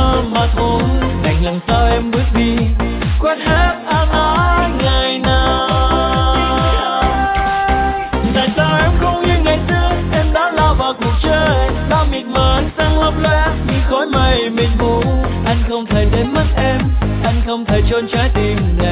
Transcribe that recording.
mơ mà thôi. Đành lần sau em bước đi, quên hết anh nói ngày nào. Tại sao em không như ngày xưa, em đã lao vào cuộc chơi, đã mịt mờ ánh sáng lấp lóe như khói mây mịt mù. Anh không thể đến mất em, anh không thể trốn trái tim này.